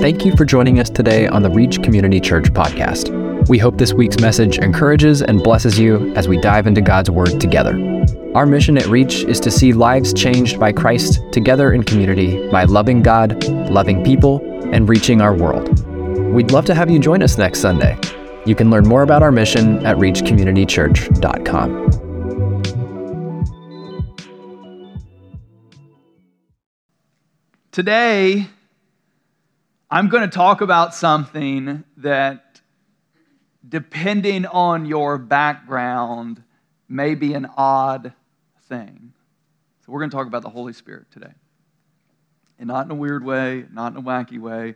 Thank you for joining us today on the Reach Community Church podcast. We hope this week's message encourages and blesses you as we dive into God's Word together. Our mission at Reach is to see lives changed by Christ together in community by loving God, loving people, and reaching our world. We'd love to have you join us next Sunday. You can learn more about our mission at reachcommunitychurch.com. Today, I'm going to talk about something that, depending on your background, may be an odd thing. So we're going to talk about the Holy Spirit today. And not in a weird way, not in a wacky way.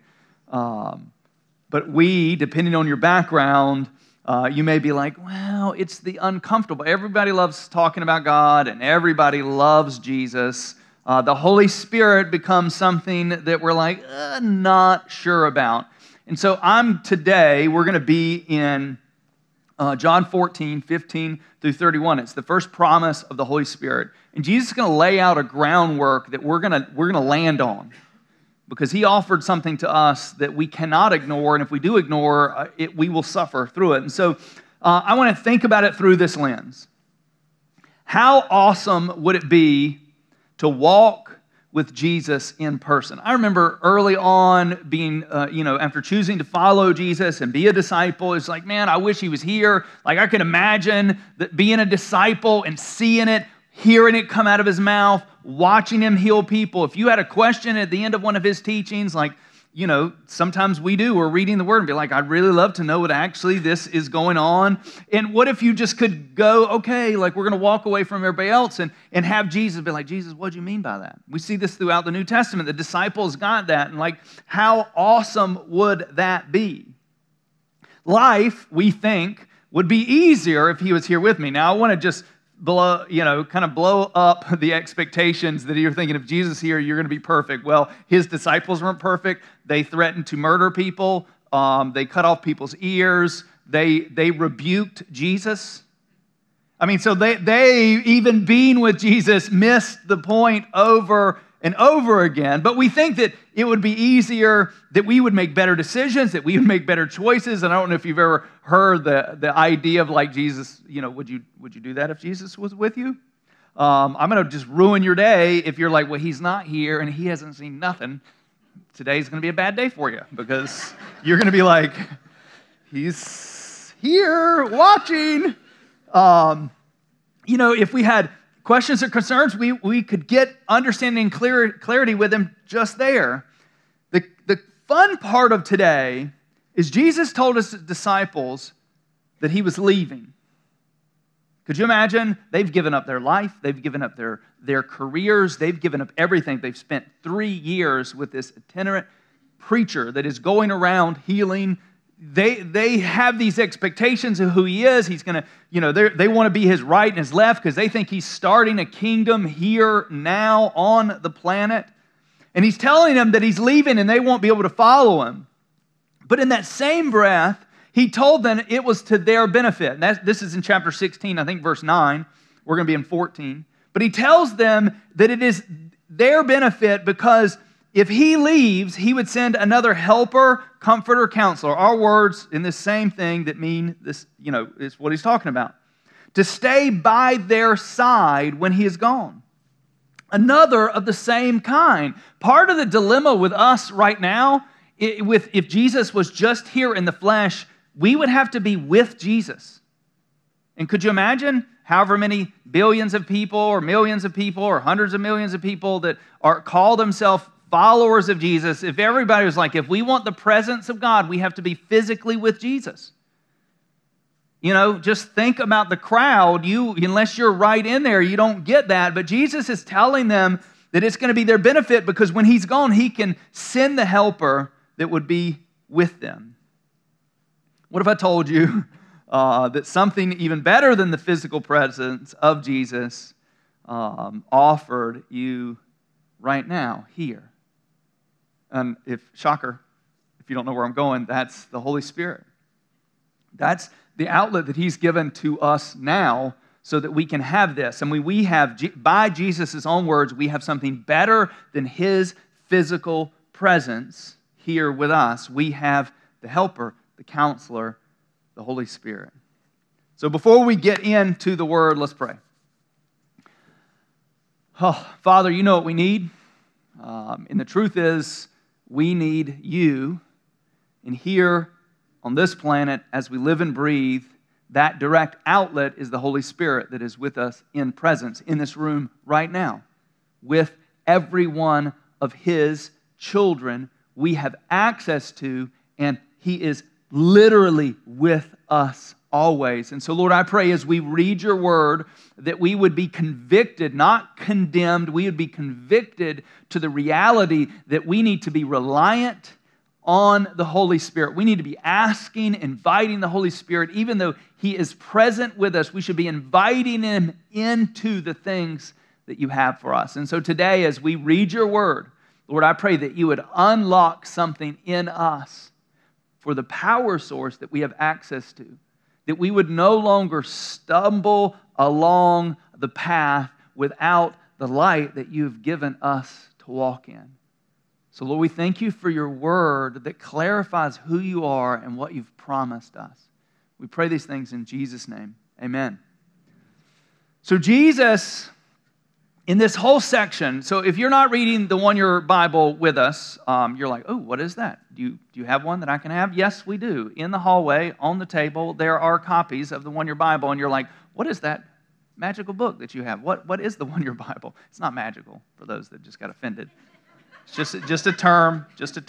But we, depending on your background, you may be like, well, it's the uncomfortable. Everybody loves talking about God, and everybody loves Jesus. The Holy Spirit becomes something that we're like, not sure about. And so we're going to be in John 14, 15 through 31. It's the first promise of the Holy Spirit. And Jesus is going to lay out a groundwork that we're going to land on, because he offered something to us that we cannot ignore, and if we do ignore it, we will suffer through it. And so I want to think about it through this lens. How awesome would it be to walk with Jesus in person? I remember early on being, after choosing to follow Jesus and be a disciple, it's like, man, I wish he was here. Like, I could imagine that being a disciple and seeing it, hearing it come out of his mouth, watching him heal people. If you had a question at the end of one of his teachings, like, sometimes we're reading the Word and be like, I'd really love to know what actually this is going on. And what if you just could go, okay, like, we're going to walk away from everybody else and have Jesus be like, Jesus, what do you mean by that? We see this throughout the New Testament. The disciples got that, and like, how awesome would that be? Life, we think, would be easier if he was here with me. Now, I want to just blow up the expectations that you're thinking, if Jesus is here, you're going to be perfect. Well, his disciples weren't perfect. They threatened to murder people. They cut off people's ears. They rebuked Jesus. I mean, so they even being with Jesus missed the point over and over again. But we think that it would be easier, that we would make better decisions, that we would make better choices. And I don't know if you've ever heard the idea of like Jesus, would you do that if Jesus was with you? I'm going to just ruin your day if you're like, well, he's not here and he hasn't seen nothing. Today's going to be a bad day for you, because you're going to be like, he's here watching. If we had questions or concerns, we could get understanding and clarity with him just there. The fun part of today is Jesus told his disciples that he was leaving. Could you imagine? They've given up their life. They've given up their careers. They've given up everything. They've spent 3 years with this itinerant preacher that is going around healing. They have these expectations of who he is. He's going to, they want to be his right and his left because they think he's starting a kingdom here now on the planet. And he's telling them that he's leaving and they won't be able to follow him. But in that same breath, he told them it was to their benefit. And this is in chapter 16, I think verse 9. We're going to be in 14. But he tells them that it is their benefit because if he leaves, he would send another helper, comforter, counselor. Our words in this same thing that mean this, is what he's talking about. To stay by their side when he is gone. Another of the same kind. Part of the dilemma with us right now, if Jesus was just here in the flesh, we would have to be with Jesus. And could you imagine however many billions of people or millions of people or hundreds of millions of people that call themselves followers of Jesus, if everybody was like, if we want the presence of God, we have to be physically with Jesus. Just think about the crowd. Unless you're right in there, you don't get that. But Jesus is telling them that it's going to be their benefit because when he's gone, he can send the helper that would be with them. What if I told you that something even better than the physical presence of Jesus offered you right now, here? And if you don't know where I'm going, that's the Holy Spirit. That's the outlet that he's given to us now so that we can have this. And we have, by Jesus' own words, we have something better than his physical presence here with us, we have the Helper, the Counselor, the Holy Spirit. So before we get into the Word, let's pray. Oh, Father, you know what we need. And the truth is, we need you. And here on this planet, as we live and breathe, that direct outlet is the Holy Spirit that is with us in presence in this room right now. With every one of His children we have access to, and He is literally with us always. And so, Lord, I pray as we read your word that we would be convicted, not condemned. We would be convicted to the reality that we need to be reliant on the Holy Spirit. We need to be asking, inviting the Holy Spirit. Even though He is present with us, we should be inviting Him into the things that you have for us. And so today, as we read your word, Lord, I pray that you would unlock something in us for the power source that we have access to, that we would no longer stumble along the path without the light that you've given us to walk in. So, Lord, we thank you for your word that clarifies who you are and what you've promised us. We pray these things in Jesus' name. Amen. So Jesus, in this whole section, so if you're not reading the One Year Bible with us, you're like, oh, what is that? Do you have one that I can have? Yes, we do. In the hallway, on the table, there are copies of the One Year Bible, and you're like, what is that magical book that you have? What is the One Year Bible? It's not magical for those that just got offended. It's just a term,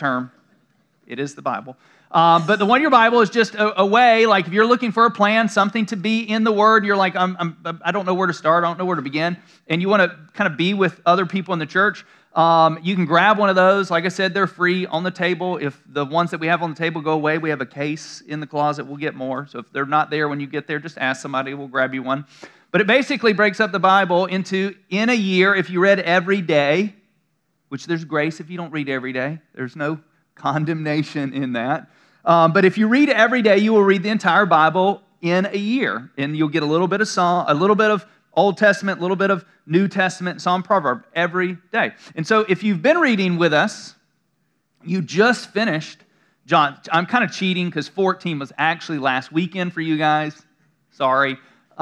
It is the Bible. But the One Year Bible is just a way, like if you're looking for a plan, something to be in the Word, you're like, I don't know where to start, I don't know where to begin, and you want to kind of be with other people in the church, you can grab one of those. Like I said, they're free on the table. If the ones that we have on the table go away, we have a case in the closet, we'll get more. So if they're not there when you get there, just ask somebody, we'll grab you one. But it basically breaks up the Bible into, in a year, if you read every day, which there's grace if you don't read every day. There's no condemnation in that. But if you read every day, you will read the entire Bible in a year. And you'll get a little bit of Psalm, a little bit of Old Testament, a little bit of New Testament, Psalm, Proverb every day. And so if you've been reading with us, you just finished John. I'm kind of cheating because 14 was actually last weekend for you guys. Sorry.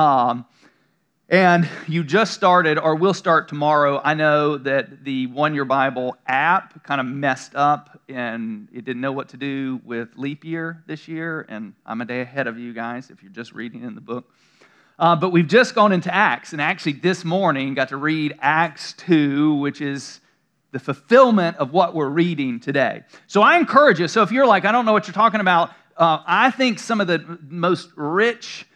And you just started, or will start tomorrow. I know that the One Year Bible app kind of messed up, and it didn't know what to do with leap year this year, and I'm a day ahead of you guys if you're just reading in the book. But we've just gone into Acts, and actually this morning got to read Acts 2, which is the fulfillment of what we're reading today. So I encourage you, so if you're like, I don't know what you're talking about, I think some of the most rich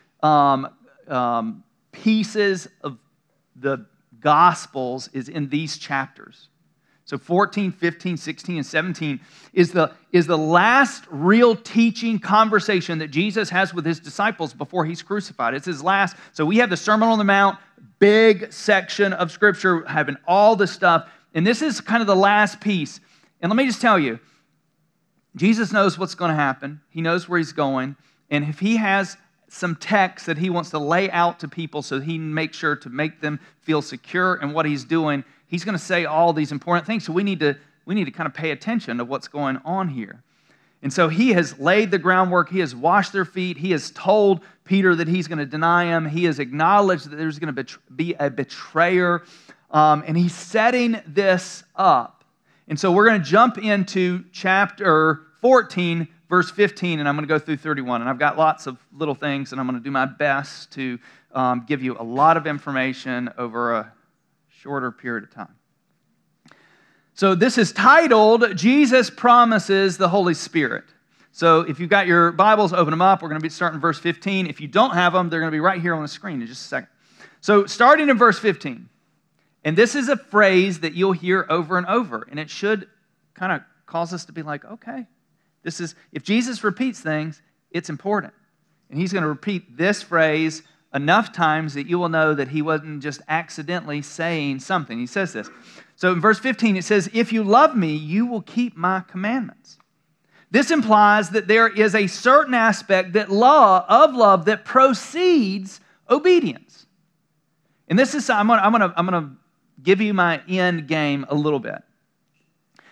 pieces of the Gospels is in these chapters. So 14, 15, 16, and 17 is the last real teaching conversation that Jesus has with his disciples before he's crucified. It's his last. So we have the Sermon on the Mount, big section of Scripture having all this stuff. And this is kind of the last piece. And let me just tell you, Jesus knows what's going to happen. He knows where he's going. And if he has some text that he wants to lay out to people so he can make sure to make them feel secure in what he's doing, he's going to say all these important things. So we need to kind of pay attention to what's going on here. And so he has laid the groundwork. He has washed their feet. He has told Peter that he's going to deny him. He has acknowledged that there's going to be a betrayer. And he's setting this up. And so we're going to jump into chapter 14, verse 15, and I'm going to go through 31. And I've got lots of little things, and I'm going to do my best to give you a lot of information over a shorter period of time. So this is titled, Jesus Promises the Holy Spirit. So if you've got your Bibles, open them up. We're going to be starting verse 15. If you don't have them, they're going to be right here on the screen in just a second. So starting in verse 15, and this is a phrase that you'll hear over and over, and it should kind of cause us to be like, okay, this is, if Jesus repeats things, it's important. And he's going to repeat this phrase enough times that you will know that he wasn't just accidentally saying something. He says this. So in verse 15, it says, if you love me, you will keep my commandments. This implies that there is a certain aspect of love that precedes obedience. And this is, I'm going to give you my end game a little bit.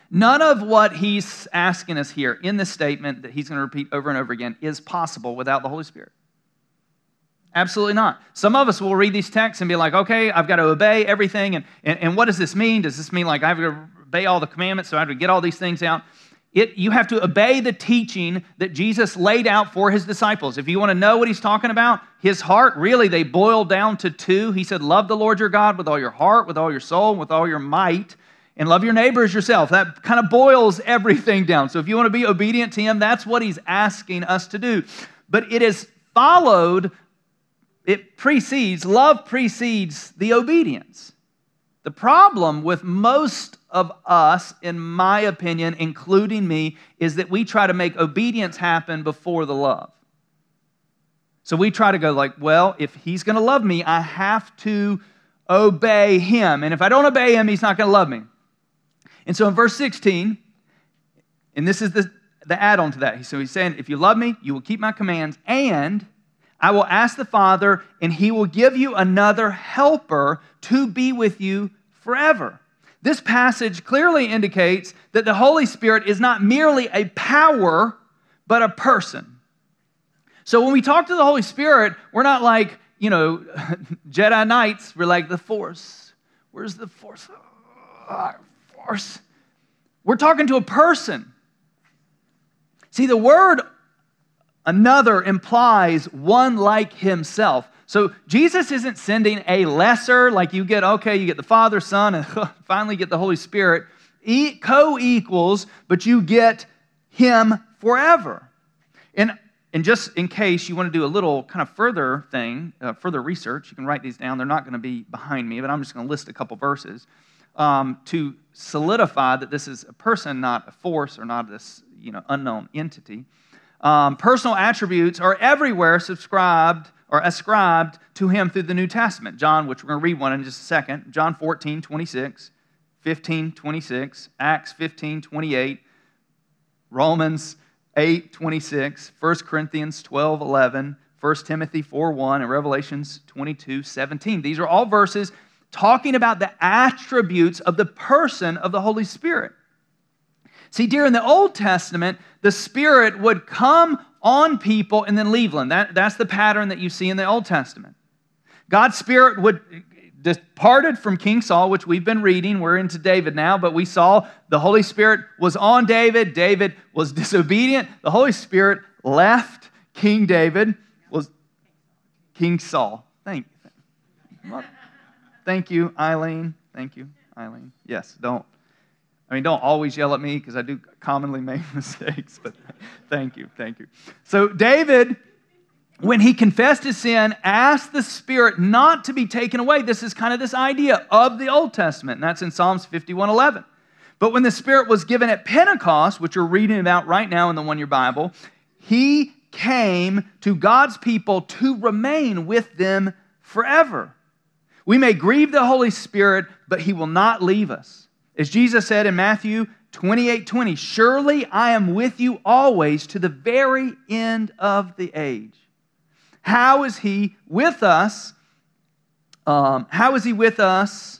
None of what he's asking us here in this statement that he's going to repeat over and over again is possible without the Holy Spirit. Absolutely not. Some of us will read these texts and be like, okay, I've got to obey everything. And what does this mean? Does this mean like I have to obey all the commandments, so I have to get all these things out? You have to obey the teaching that Jesus laid out for his disciples. If you want to know what he's talking about, his heart, really, they boil down to two. He said, love the Lord your God with all your heart, with all your soul, with all your might, and love your neighbor as yourself. That kind of boils everything down. So if you want to be obedient to him, that's what he's asking us to do. But it is followed, love precedes the obedience. The problem with most of us, in my opinion, including me, is that we try to make obedience happen before the love. So we try to go like, well, if he's going to love me, I have to obey him. And if I don't obey him, he's not going to love me. And so in verse 16, and this is the add-on to that. So he's saying, if you love me, you will keep my commands, and I will ask the Father, and he will give you another helper to be with you forever. This passage clearly indicates that the Holy Spirit is not merely a power, but a person. So when we talk to the Holy Spirit, we're not like, Jedi Knights. We're like, the Force. Where's the Force? Force. We're talking to a person. See, the word another implies one like himself. So Jesus isn't sending a lesser, like you get the Father, Son, and finally get the Holy Spirit, co-equals, but you get him forever. And just in case you want to do a little kind of further research, you can write these down. They're not going to be behind me, but I'm just going to list a couple verses to solidify that this is a person, not a force, or not this unknown entity. Personal attributes are everywhere ascribed to him through the New Testament. John, which we're going to read one in just a second, John 14:26, 15:26, Acts 15:28, Romans 8:26, 1 Corinthians 12:11, 1 Timothy 4:1, and Revelations 22:17. These are all verses talking about the attributes of the person of the Holy Spirit. See, during the Old Testament, the Spirit would come on people and then leave them. That's the pattern that you see in the Old Testament. God's Spirit departed from King Saul, which we've been reading. We're into David now, but we saw the Holy Spirit was on David. David was disobedient. The Holy Spirit left King David, was King Saul. Thank you, Eileen. Thank you, Eileen. Yes, don't always yell at me because I do commonly make mistakes, but thank you. So David, when he confessed his sin, asked the Spirit not to be taken away. This is kind of this idea of the Old Testament, and that's in Psalms 51:11. But when the Spirit was given at Pentecost, which you're reading about right now in the one-year Bible, he came to God's people to remain with them forever. We may grieve the Holy Spirit, but he will not leave us. As Jesus said in Matthew 28:20, surely I am with you always to the very end of the age. How is he with us? How is he with us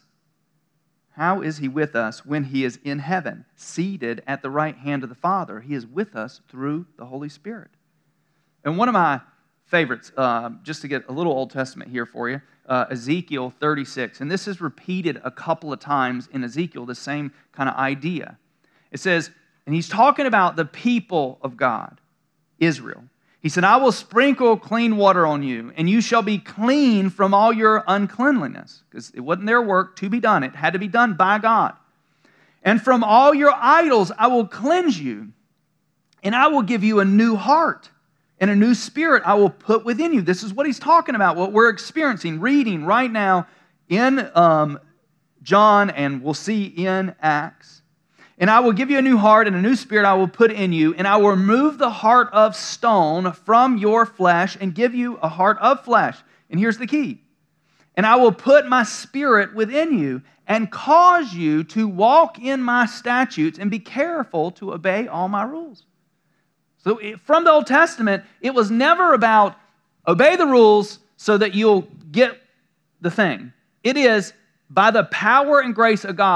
when he is in heaven, seated at the right hand of the Father? He is with us through the Holy Spirit. And one of my favorites, just to get a little Old Testament here for you, Ezekiel 36. And this is repeated a couple of times in Ezekiel, the same kind of idea. It says, and he's talking about the people of God, Israel. He said, I will sprinkle clean water on you, and you shall be clean from all your uncleanliness. Because it wasn't their work to be done. It had to be done by God. And from all your idols I will cleanse you, and I will give you a new heart. And a new spirit I will put within you. This is what he's talking about, what we're experiencing, reading right now in John, and we'll see in Acts. And I will give you a new heart, and a new spirit I will put in you, and I will remove the heart of stone from your flesh and give you a heart of flesh. And here's the key. And I will put my spirit within you and cause you to walk in my statutes and be careful to obey all my rules. So from the Old Testament, it was never about obey the rules so that you'll get the thing. It is by the power and grace of God,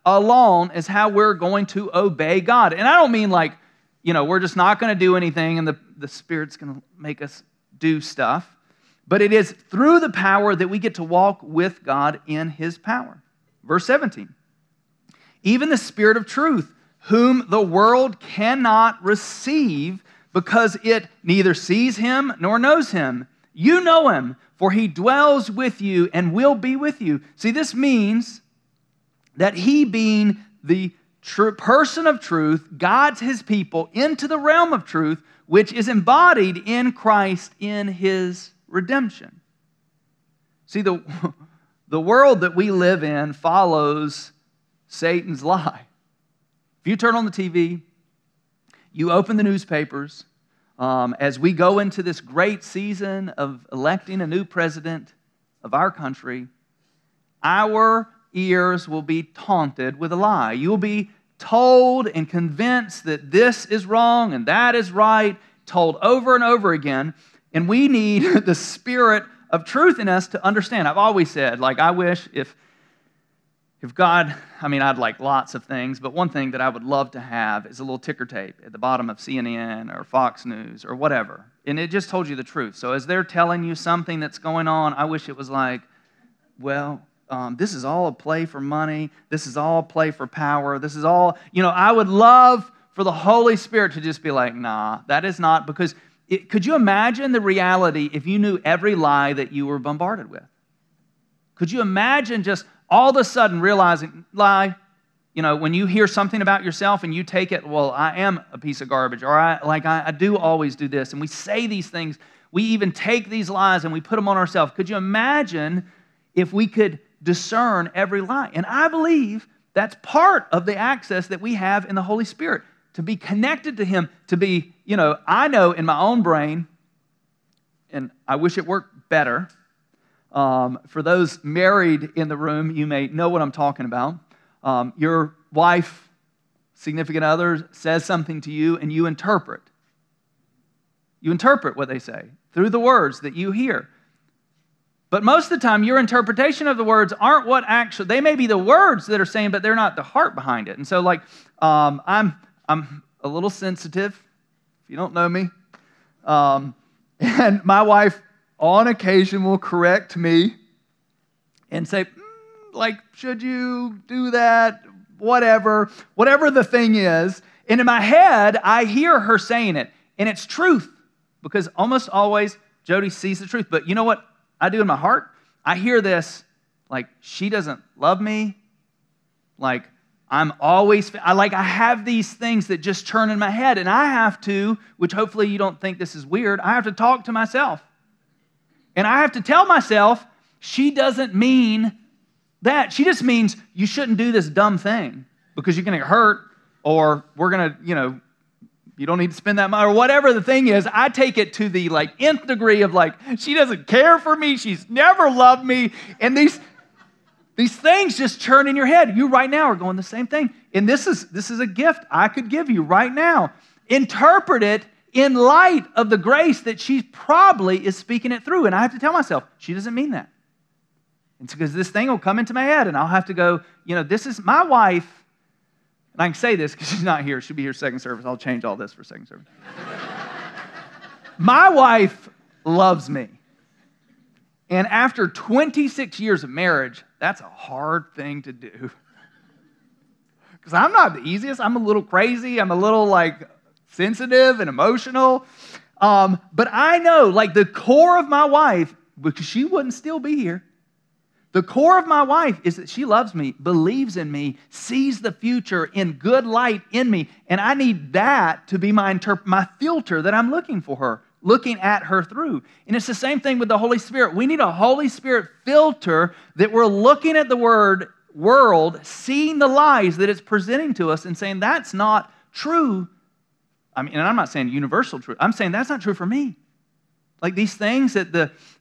alone is how we're going to obey God. And I don't mean like, we're just not going to do anything and the Spirit's going to make us do stuff. But it is through the power that we get to walk with God in His power. Verse 17. Even the Spirit of truth, whom the world cannot receive because it neither sees Him nor knows Him. You know Him, for He dwells with you and will be with you. See, this means that He, being the person of truth, guides His people into the realm of truth, which is embodied in Christ in His redemption. See, the world that we live in follows Satan's lie. If you turn on the TV, you open the newspapers, as we go into this great season of electing a new president of our country, our ears will be taunted with a lie. You will be told and convinced that this is wrong and that is right, told over and over again. And we need the Spirit of truth in us to understand. I've always said, I wish if God, I'd like lots of things, but one thing that I would love to have is a little ticker tape at the bottom of CNN or Fox News or whatever. And it just told you the truth. So as they're telling you something that's going on, I wish it was like, this is all a play for money. This is all a play for power. This is all, I would love for the Holy Spirit to just be like, nah, that is not, because could you imagine the reality if you knew every lie that you were bombarded with? Could you imagine just all of a sudden realizing, when you hear something about yourself and you take it, well, I am a piece of garbage, or I do always do this, and we say these things, we even take these lies and we put them on ourselves. Could you imagine if we could discern every lie? And I believe that's part of the access that we have in the Holy Spirit, to be connected to Him, to be, I know in my own brain, and I wish it worked better. For those married in the room, you may know what I'm talking about. Your wife, significant other, says something to you and you interpret. You interpret what they say through the words that you hear. But most of the time, your interpretation of the words aren't what actually, they may be the words that are saying, but they're not the heart behind it. And so I'm a little sensitive, if you don't know me. And my wife, on occasion, will correct me and say, should you do that? Whatever the thing is. And in my head, I hear her saying it. And it's truth, because almost always Jody sees the truth. But you know what I do in my heart? I hear this, she doesn't love me. I'm always, I have these things that just churn in my head. And I have to, which hopefully you don't think this is weird, I have to talk to myself. And I have to tell myself, she doesn't mean that. She just means you shouldn't do this dumb thing because you're going to get hurt, or we're going to, you don't need to spend that money, or whatever the thing is. I take it to the nth degree of she doesn't care for me. She's never loved me. And these things just churn in your head. You right now are going the same thing. And this is a gift I could give you right now. Interpret it in light of the grace that she probably is speaking it through. And I have to tell myself, she doesn't mean that. It's because this thing will come into my head and I'll have to go, this is my wife. And I can say this because she's not here. She'll be here second service. I'll change all this for second service. My wife loves me. And after 26 years of marriage, that's a hard thing to do. Because I'm not the easiest. I'm a little crazy. I'm a little sensitive and emotional. But I know the core of my wife, because she wouldn't still be here, the core of my wife is that she loves me, believes in me, sees the future in good light in me. And I need that to be my filter that I'm looking for her, looking at her through. And it's the same thing with the Holy Spirit. We need a Holy Spirit filter that we're looking at the world, seeing the lies that it's presenting to us and saying, that's not true. And I'm not saying universal truth. I'm saying that's not true for me. These things that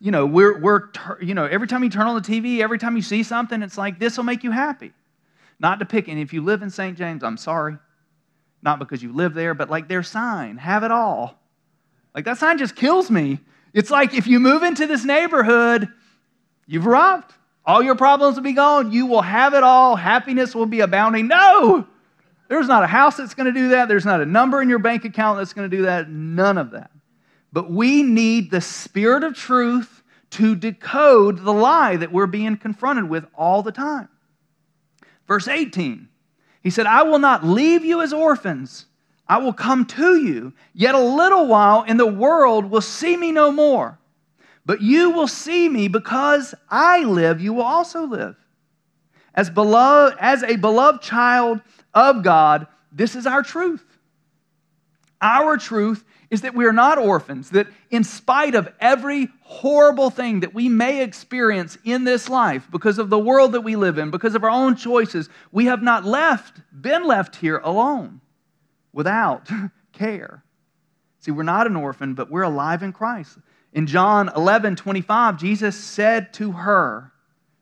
every time you turn on the TV, every time you see something, it's this will make you happy. Not to pick, and if you live in St. James, I'm sorry. Not because you live there, but their sign, have it all. That sign just kills me. It's if you move into this neighborhood, you've arrived. All your problems will be gone. You will have it all. Happiness will be abounding. No! There's not a house that's going to do that. There's not a number in your bank account that's going to do that. None of that. But we need the Spirit of truth to decode the lie that we're being confronted with all the time. Verse 18, he said, I will not leave you as orphans. I will come to you. Yet a little while, and the world will see me no more. But you will see me because I live, you will also live. As a beloved child of God, this is our truth. Our truth is that we are not orphans, that in spite of every horrible thing that we may experience in this life, because of the world that we live in, because of our own choices, we have not been left here alone, without care. See, we're not an orphan, but we're alive in Christ. In John 11:25, Jesus said to her,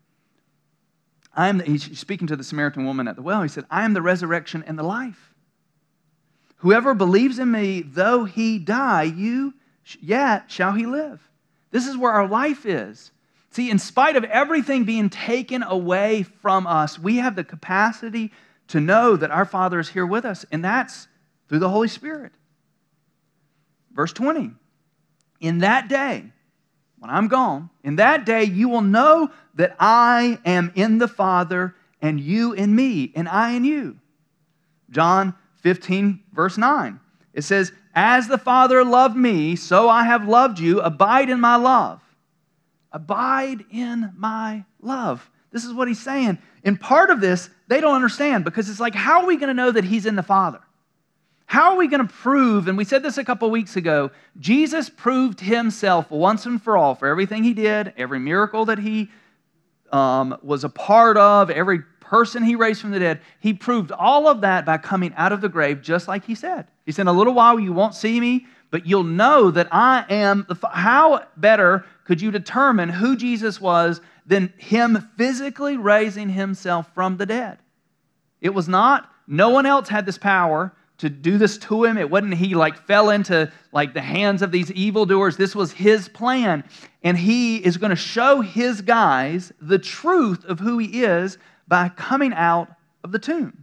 he's speaking to the Samaritan woman at the well, he said, I am the resurrection and the life. Whoever believes in me, though he die, yet shall he live. This is where our life is. See, in spite of everything being taken away from us, we have the capacity to know that our Father is here with us, and that's through the Holy Spirit. Verse 20, in that day, when I'm gone, in that day you will know that I am in the Father, and you in me, and I in you. John 15, verse 9. It says, as the Father loved me, so I have loved you. Abide in my love. Abide in my love. This is what he's saying. And part of this, they don't understand, because it's like, how are we going to know that he's in the Father? How are we going to prove, and we said this a couple weeks ago, Jesus proved himself once and for all for everything he did, every miracle that he was a part of, every person he raised from the dead. He proved all of that by coming out of the grave, just like he said. He said, in a little while you won't see me, but you'll know that I am the Father. How better could you determine who Jesus was than him physically raising himself from the dead? It was not, no one else had this power to do this to him. It wasn't he fell into the hands of these evildoers. This was his plan. And he is going to show his guys the truth of who he is by coming out of the tomb.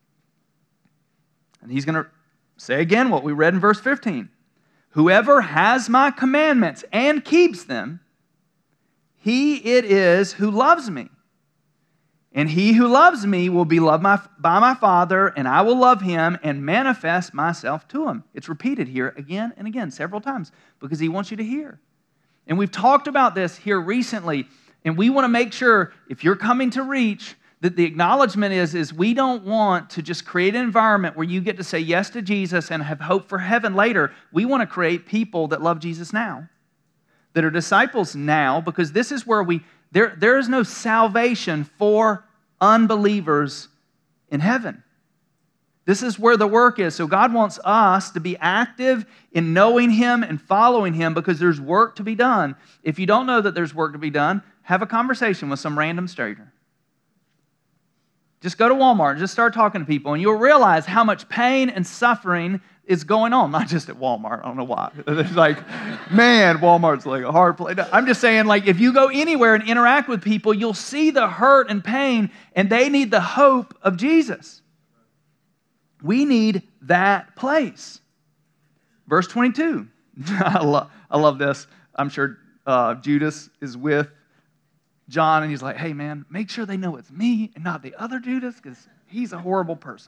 And he's going to say again what we read in verse 15. Whoever has my commandments and keeps them, he it is who loves me. And he who loves me will be loved by my Father, and I will love him and manifest myself to him. It's repeated here again and again, several times, because he wants you to hear. And we've talked about this here recently, and we want to make sure, if you're coming to Reach, that the acknowledgement is we don't want to just create an environment where you get to say yes to Jesus and have hope for heaven later. We want to create people that love Jesus now, that are disciples now, because this is where there is no salvation for unbelievers in heaven. This is where the work is. So God wants us to be active in knowing him and following him, because there's work to be done. If you don't know that there's work to be done, have a conversation with some random stranger. Just go to Walmart and just start talking to people, and you'll realize how much pain and suffering is going on. Not just at Walmart. I don't know why. It's man, Walmart's a hard place. I'm just saying, if you go anywhere and interact with people, you'll see the hurt and pain, and they need the hope of Jesus. We need that place. Verse 22. I love this. I'm sure Judas is with John, and he's like, hey, man, make sure they know it's me and not the other Judas, because he's a horrible person.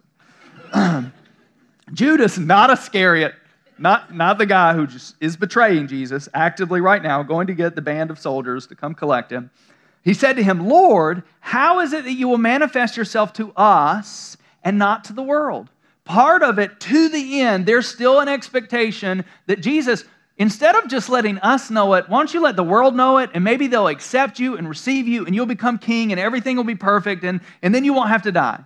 Judas, not Iscariot, not the guy who just is betraying Jesus, actively right now, going to get the band of soldiers to come collect him. He said to him, Lord, how is it that you will manifest yourself to us and not to the world? Part of it, to the end, there's still an expectation that Jesus, instead of just letting us know it, why don't you let the world know it, and maybe they'll accept you and receive you, and you'll become king, and everything will be perfect, and then you won't have to die.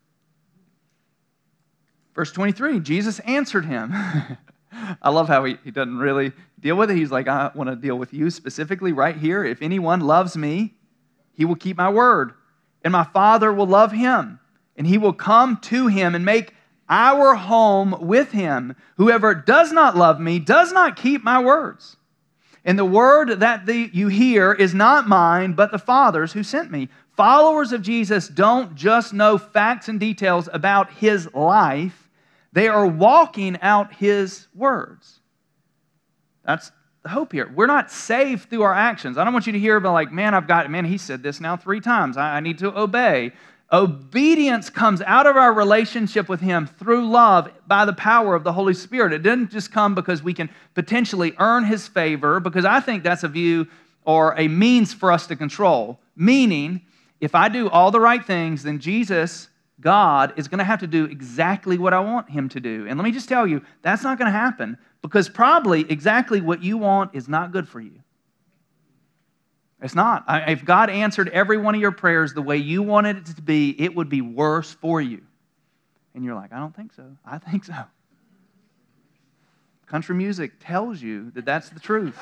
Verse 23, Jesus answered him. I love how he doesn't really deal with it. He's like, I want to deal with you specifically right here. If anyone loves me, he will keep my word, and my Father will love him, and he will come to him and make our home with him. Whoever does not love me does not keep my words. And the word that you hear is not mine, but the Father's who sent me. Followers of Jesus don't just know facts and details about His life. They are walking out His words. That's the hope here. We're not saved through our actions. I don't want you to hear about like, man, he said this now 3 times. I need to obey. Obedience comes out of our relationship with Him through love by the power of the Holy Spirit. It doesn't just come because we can potentially earn His favor, because I think that's a view or a means for us to control. Meaning, if I do all the right things, then Jesus, God, is going to have to do exactly what I want Him to do. And let me just tell you, that's not going to happen, because probably exactly what you want is not good for you. It's not. If God answered every one of your prayers the way you wanted it to be, it would be worse for you. And you're like, I don't think so. I think so. Country music tells you that that's the truth.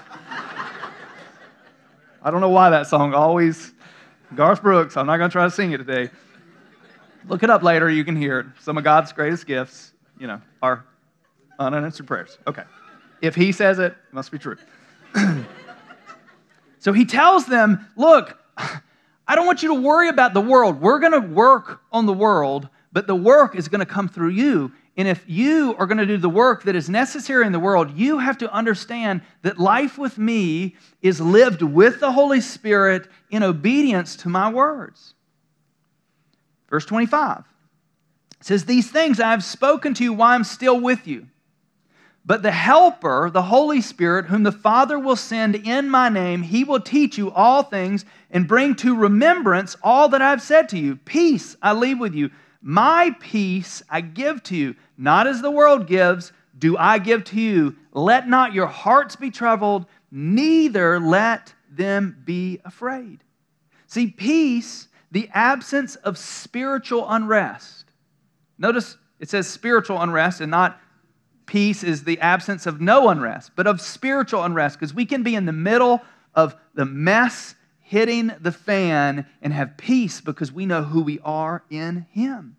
I don't know why that song always, Garth Brooks, I'm not going to try to sing it today. Look it up later, you can hear it. Some of God's greatest gifts, are unanswered prayers. Okay. If He says it, it must be true. So He tells them, look, I don't want you to worry about the world. We're going to work on the world, but the work is going to come through you. And if you are going to do the work that is necessary in the world, you have to understand that life with me is lived with the Holy Spirit in obedience to my words. Verse 25 says, these things I have spoken to you while I'm still with you. But the Helper, the Holy Spirit, whom the Father will send in my name, He will teach you all things and bring to remembrance all that I've said to you. Peace I leave with you. My peace I give to you. Not as the world gives, do I give to you. Let not your hearts be troubled, neither let them be afraid. See, peace, the absence of spiritual unrest. Notice it says spiritual unrest and not peace is the absence of no unrest, but of spiritual unrest, because we can be in the middle of the mess hitting the fan and have peace because we know who we are in Him.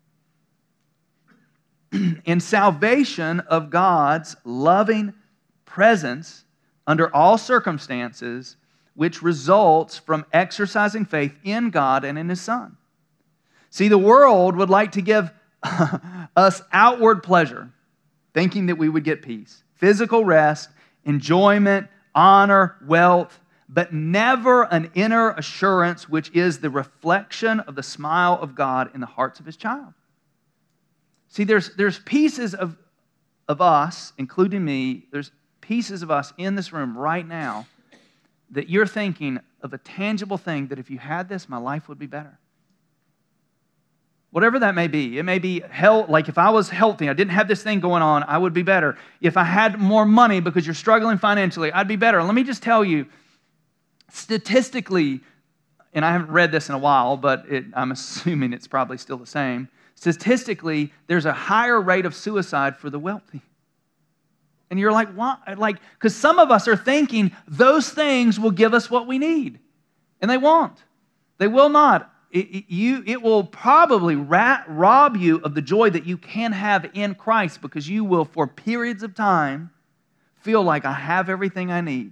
In salvation of God's loving presence under all circumstances, which results from exercising faith in God and in His Son. See, the world would like to give us outward pleasure, thinking that we would get peace, physical rest, enjoyment, honor, wealth, but never an inner assurance which is the reflection of the smile of God in the hearts of His child. See, there's pieces of us, including me, there's pieces of us in this room right now that you're thinking of a tangible thing that if you had this, my life would be better. Whatever that may be. It may be health, like if I was healthy, I didn't have this thing going on, I would be better. If I had more money because you're struggling financially, I'd be better. Let me just tell you, statistically, and I haven't read this in a while, but I'm assuming it's probably still the same. Statistically, there's a higher rate of suicide for the wealthy. And you're like, what? Because some of us are thinking those things will give us what we need. And they won't. They will not. It will probably rob you of the joy that you can have in Christ, because you will, for periods of time, feel like I have everything I need.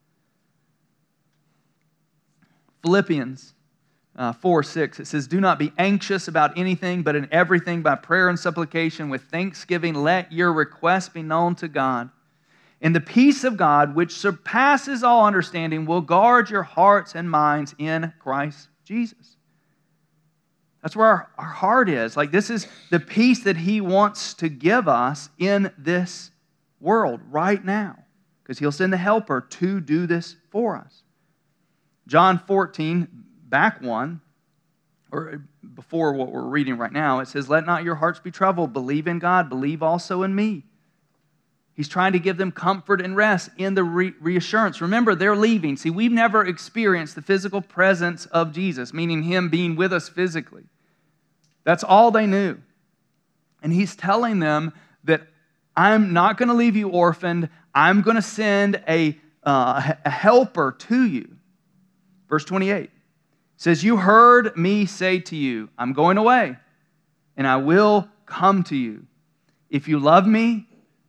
Philippians 4:6, it says, do not be anxious about anything, but in everything by prayer and supplication with thanksgiving, let your requests be known to God. And the peace of God, which surpasses all understanding, will guard your hearts and minds in Christ Jesus. That's where our heart is. Like, this is the peace that He wants to give us in this world right now, because He'll send the Helper to do this for us. John 14, back one, or before what we're reading right now, it says, let not your hearts be troubled. Believe in God. Believe also in me. He's trying to give them comfort and rest in the reassurance. Remember, they're leaving. See, we've never experienced the physical presence of Jesus, meaning Him being with us physically. That's all they knew. And He's telling them that I'm not going to leave you orphaned. I'm going to send a helper to you. Verse 28 says, you heard me say to you, I'm going away, and I will come to you. If you love me,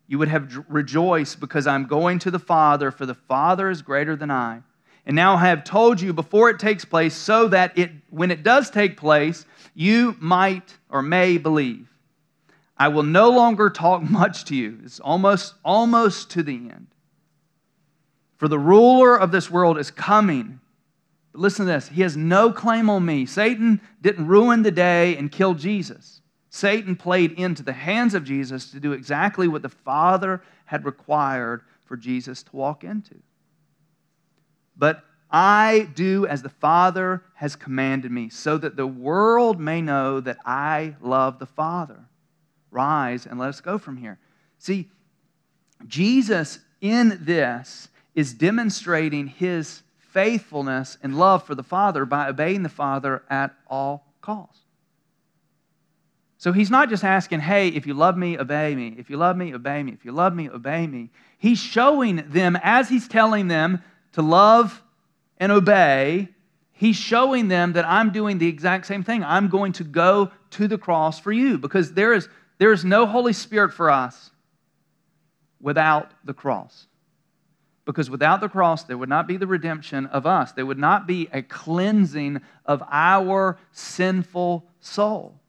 you would have rejoiced because I'm going to the Father, for the Father is greater than I. And now I have told you before it takes place, so that when it does take place, you might or may believe. I will no longer talk much to you. It's almost to the end. For the ruler of this world is coming. But listen to this. He has no claim on me. Satan didn't ruin the day and kill Jesus. Satan played into the hands of Jesus to do exactly what the Father had required for Jesus to walk into. But I do as the Father has commanded me, so that the world may know that I love the Father. Rise and let us go from here. See, Jesus in this is demonstrating his faithfulness and love for the Father by obeying the Father at all costs. So he's not just asking, hey, if you love me, obey me. If you love me, obey me. If you love me, obey me. He's showing them, as he's telling them to love and obey, he's showing them that I'm doing the exact same thing. I'm going to go to the cross for you, because there is no Holy Spirit for us without the cross. Because without the cross, there would not be the redemption of us. There would not be a cleansing of our sinful soul.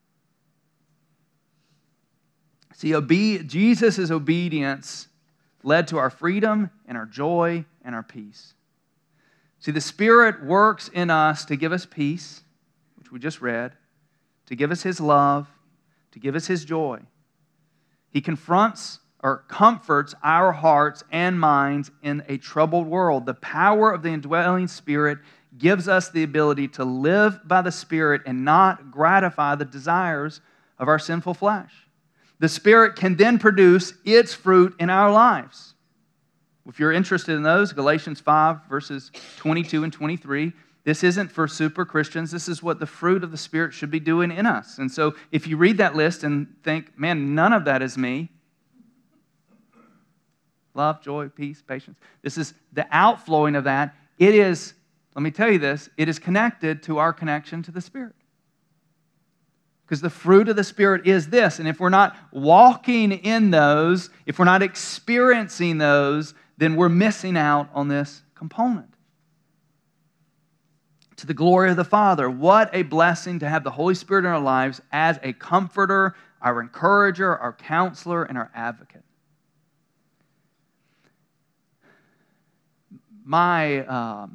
See, Jesus' obedience led to our freedom and our joy and our peace. See, the Spirit works in us to give us peace, which we just read, to give us His love, to give us His joy. He confronts or comforts our hearts and minds in a troubled world. The power of the indwelling Spirit gives us the ability to live by the Spirit and not gratify the desires of our sinful flesh. The Spirit can then produce its fruit in our lives. If you're interested in those, Galatians 5, verses 22 and 23, this isn't for super Christians. This is what the fruit of the Spirit should be doing in us. And so if you read that list and think, man, none of that is me, love, joy, peace, patience. This is the outflowing of that. It is, let me tell you this, it is connected to our connection to the Spirit. Because the fruit of the Spirit is this. And if we're not walking in those, if we're not experiencing those, then we're missing out on this component. To the glory of the Father, what a blessing to have the Holy Spirit in our lives as a comforter, our encourager, our counselor, and our advocate. My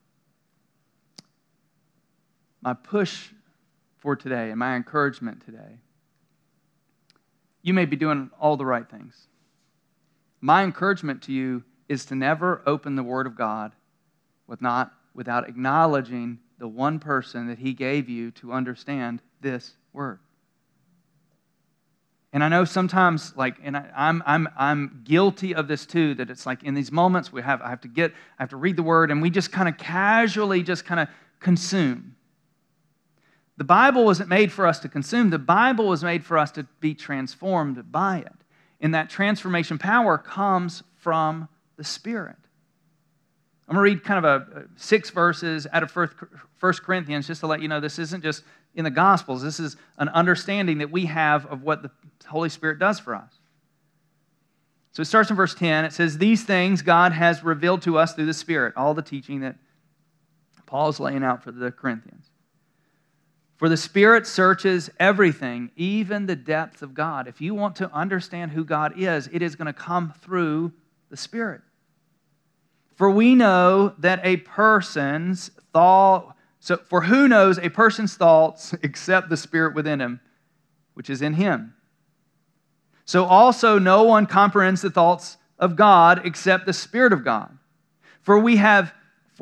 push for today and my encouragement today, you may be doing all the right things. My encouragement to you is to never open the Word of God without acknowledging the one person that He gave you to understand this Word. And I know sometimes, I'm guilty of this too, that it's like in these moments I have to read the Word, and we just kind of casually just kind of consume. The Bible wasn't made for us to consume. The Bible was made for us to be transformed by it. And that transformation power comes from the Spirit. I'm going to read kind of 6 verses out of 1 Corinthians just to let you know this isn't just in the Gospels. This is an understanding that we have of what the Holy Spirit does for us. So it starts in verse 10. It says, "These things God has revealed to us through the Spirit." All the teaching that Paul is laying out for the Corinthians. "For the Spirit searches everything, even the depths of God." If you want to understand who God is, it is going to come through the Spirit. "For we know that a person's thought, for who knows a person's thoughts except the Spirit within him, which is in him? So also no one comprehends the thoughts of God except the Spirit of God. For we have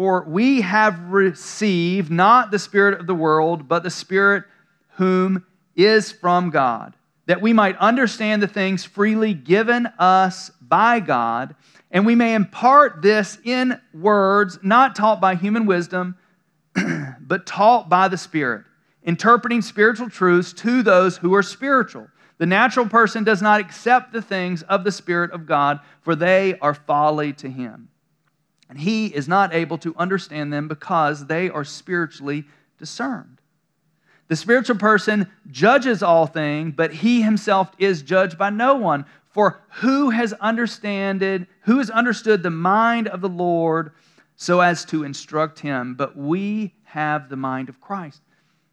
received not the Spirit of the world, but the Spirit whom is from God, that we might understand the things freely given us by God, and we may impart this in words not taught by human wisdom, but taught by the Spirit, interpreting spiritual truths to those who are spiritual. The natural person does not accept the things of the Spirit of God, for they are folly to him. And he is not able to understand them because they are spiritually discerned. The spiritual person judges all things, but he himself is judged by no one. For who has understood the mind of the Lord so as to instruct him? But we have the mind of Christ.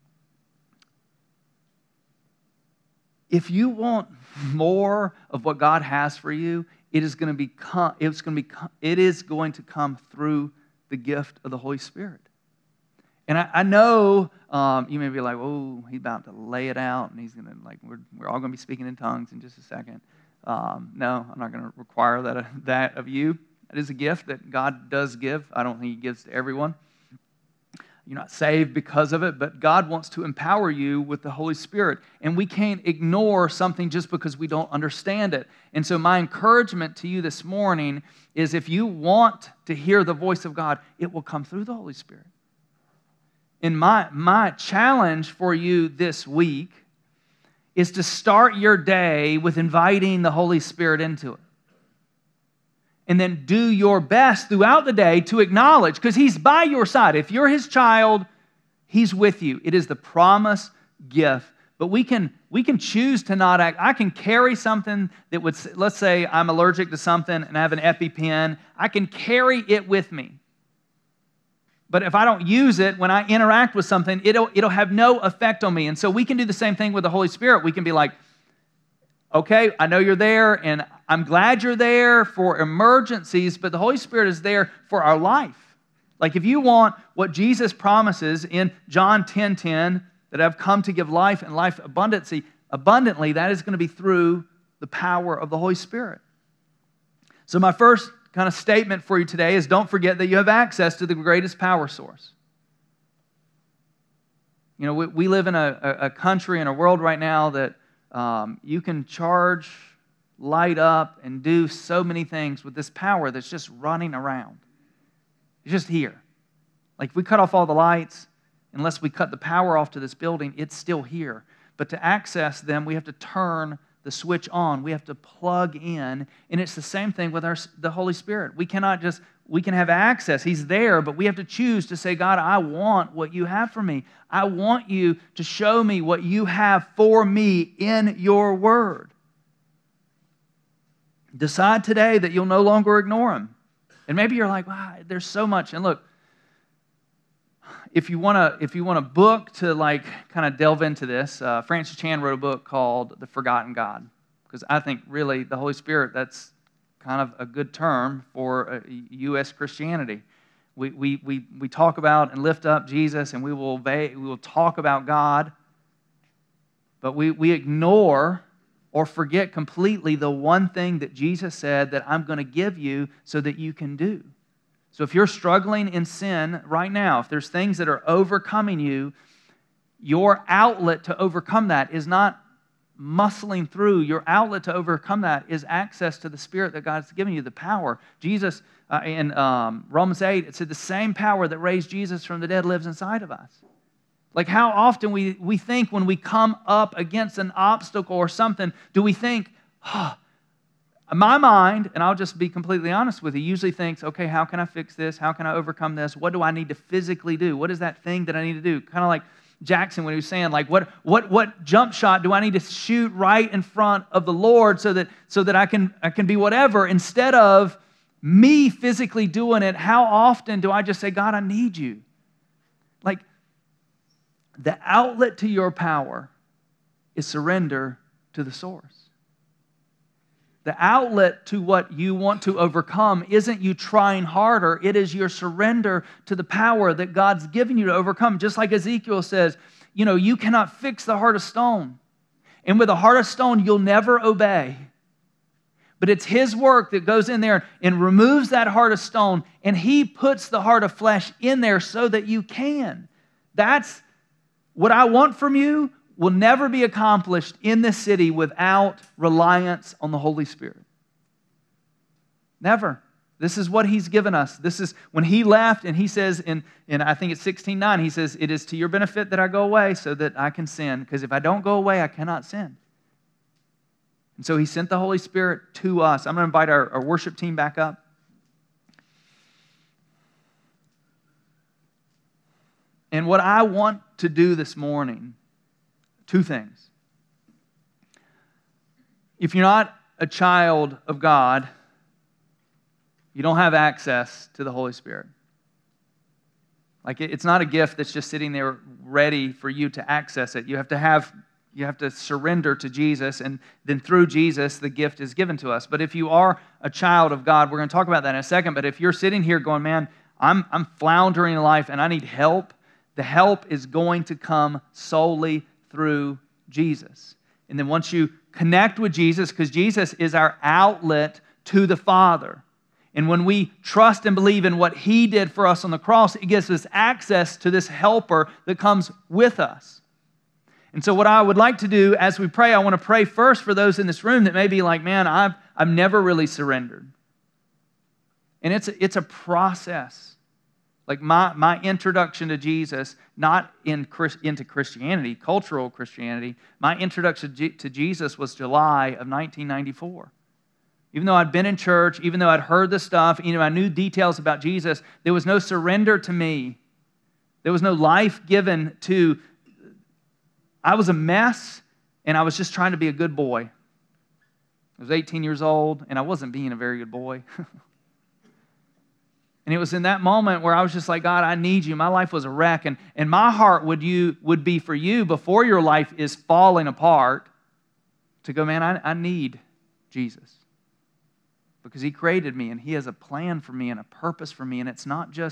If you want more of what God has for you, it is going to come through the gift of the Holy Spirit. And I know you may be like, oh, he's about to lay it out, and he's going to, like, we're all going to be speaking in tongues in just a second. No, I'm not going to require that of you. It is a gift that God does give. I don't think He gives to everyone. You're not saved because of it, but God wants to empower you with the Holy Spirit. And we can't ignore something just because we don't understand it. And so my encouragement to you this morning is, if you want to hear the voice of God, it will come through the Holy Spirit. And my challenge for you this week is to start your day with inviting the Holy Spirit into it. And then do your best throughout the day to acknowledge, because He's by your side. If you're His child, He's with you. It is the promised gift. But we can choose to not act. I can carry something that would, let's say I'm allergic to something and I have an EpiPen. I can carry it with me. But if I don't use it, when I interact with something, it'll have no effect on me. And so we can do the same thing with the Holy Spirit. We can be like, okay, I know you're there, and I'm glad you're there for emergencies, but the Holy Spirit is there for our life. Like, if you want what Jesus promises in John 10:10, that I've come to give life and life abundantly, that is going to be through the power of the Holy Spirit. So my first kind of statement for you today is, don't forget that you have access to the greatest power source. You know, we live in a country and a world right now that you can charge, light up, and do so many things with this power that's just running around. It's just here. Like, if we cut off all the lights, unless we cut the power off to this building, it's still here. But to access them, we have to turn the switch on. We have to plug in. And it's the same thing with the Holy Spirit. We can have access. He's there, but we have to choose to say, God, I want what you have for me. I want you to show me what you have for me in your word. Decide today that you'll no longer ignore him. And maybe you're like, wow, there's so much. And look, if you want a book to like kind of delve into this, Francis Chan wrote a book called The Forgotten God, because I think really the Holy Spirit, that's kind of a good term for U.S. Christianity. We talk about and lift up Jesus, and we will talk about God, but we ignore or forget completely the one thing that Jesus said that I'm going to give you so that you can do. So if you're struggling in sin right now, if there's things that are overcoming you, your outlet to overcome that is not muscling through. Your outlet to overcome that is access to the Spirit that God's given you, the power. Jesus, in Romans 8, it said the same power that raised Jesus from the dead lives inside of us. Like, how often we think when we come up against an obstacle or something, do we think, my mind, and I'll just be completely honest with you, usually thinks, okay, how can I fix this? How can I overcome this? What do I need to physically do? What is that thing that I need to do? Kind of like Jackson when he was saying, like, what jump shot do I need to shoot right in front of the Lord so that I can be whatever, instead of me physically doing it? How often do I just say, God, I need you? Like, the outlet to your power is surrender to the source. The outlet to what you want to overcome isn't you trying harder. It is your surrender to the power that God's given you to overcome. Just like Ezekiel says, you cannot fix the heart of stone. And with a heart of stone, you'll never obey. But it's His work that goes in there and removes that heart of stone, and He puts the heart of flesh in there so that you can. That's what I want from you. Will never be accomplished in this city without reliance on the Holy Spirit. Never. This is what He's given us. This is when He left, and He says in I think it's 16:9, He says, it is to your benefit that I go away so that I can sin, because if I don't go away, I cannot sin. And so He sent the Holy Spirit to us. I'm going to invite our worship team back up. And what I want to do this morning Two things. If you're not a child of God, you don't have access to the Holy Spirit. Like, it's not a gift that's just sitting there ready for you to access it. You have to surrender to Jesus, and then through Jesus, the gift is given to us. But if you are a child of God, we're going to talk about that in a second, but if you're sitting here going, man, I'm floundering in life and I need help, the help is going to come solely through Jesus. And then once you connect with Jesus, because Jesus is our outlet to the Father, and when we trust and believe in what He did for us on the cross, it gives us access to this helper that comes with us. And so what I would like to do as we pray, I want to pray first for those in this room that may be like, man, I've never really surrendered. And it's a process. Like my introduction to Jesus, not into Christianity, cultural Christianity, my introduction to Jesus was July of 1994. Even though I'd been in church, even though I'd heard the stuff, I knew details about Jesus, there was no surrender to me. There was no life given to... I was a mess, and I was just trying to be a good boy. I was 18 years old, and I wasn't being a very good boy. And it was in that moment where I was just like, God, I need you. My life was a wreck, and my heart would be for you before your life is falling apart to go, man, I need Jesus. Because He created me, and He has a plan for me and a purpose for me, and it's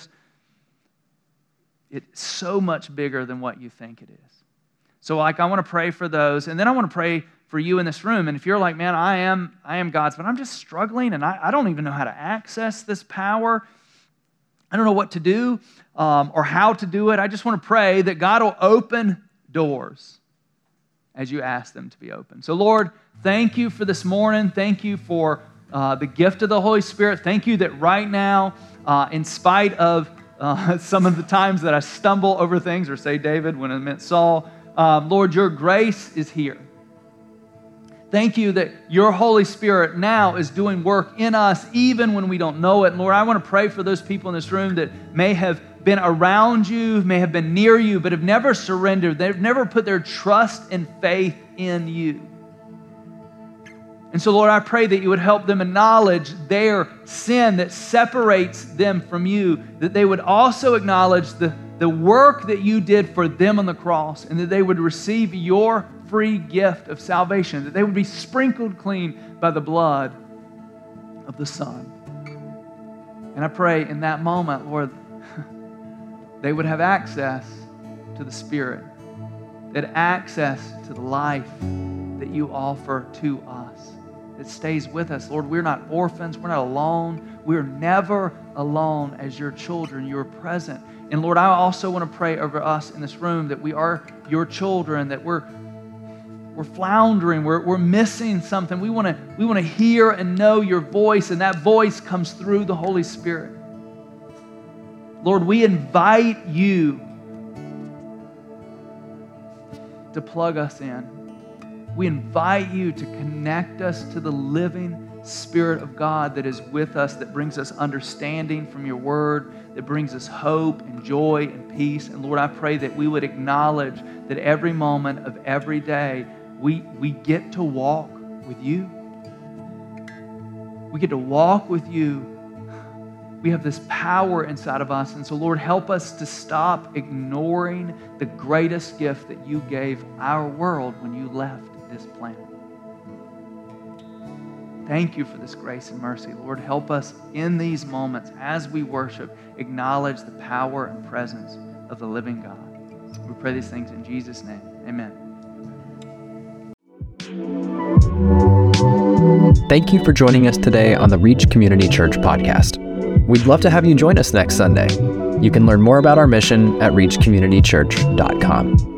so much bigger than what you think it is. So I want to pray for those, and then I want to pray for you in this room. And if you're like, man, I am God's, but I'm just struggling, and I don't even know how to access this power. I don't know what to do or how to do it. I just want to pray that God will open doors as you ask them to be open. So Lord, thank you for this morning. Thank you for the gift of the Holy Spirit. Thank you that right now, in spite of some of the times that I stumble over things, or say David when I meant Saul, Lord, your grace is here. Thank you that your Holy Spirit now is doing work in us even when we don't know it. Lord, I want to pray for those people in this room that may have been around you, may have been near you, but have never surrendered. They've never put their trust and faith in you. And so, Lord, I pray that you would help them acknowledge their sin that separates them from you, that they would also acknowledge the work that you did for them on the cross, and that they would receive your free gift of salvation, that they would be sprinkled clean by the blood of the Son. And I pray in that moment, Lord, they would have access to the Spirit, that access to the life that you offer to us, that stays with us. Lord, we're not orphans. We're not alone. We're never alone as your children. You're present. And Lord, I also want to pray over us in this room that we are your children, that we're floundering, we're missing something. We want to hear and know your voice, and that voice comes through the Holy Spirit. Lord, we invite you to plug us in. We invite you to connect us to the living Spirit of God that is with us, that brings us understanding from your word, that brings us hope and joy and peace. And Lord, I pray that we would acknowledge that every moment of every day, we get to walk with you. We get to walk with you. We have this power inside of us. And so, Lord, help us to stop ignoring the greatest gift that you gave our world when you left this planet. Thank you for this grace and mercy. Lord, help us in these moments as we worship, acknowledge the power and presence of the living God. We pray these things in Jesus' name. Amen. Thank you for joining us today on the Reach Community Church podcast. We'd love to have you join us next Sunday. You can learn more about our mission at reachcommunitychurch.com.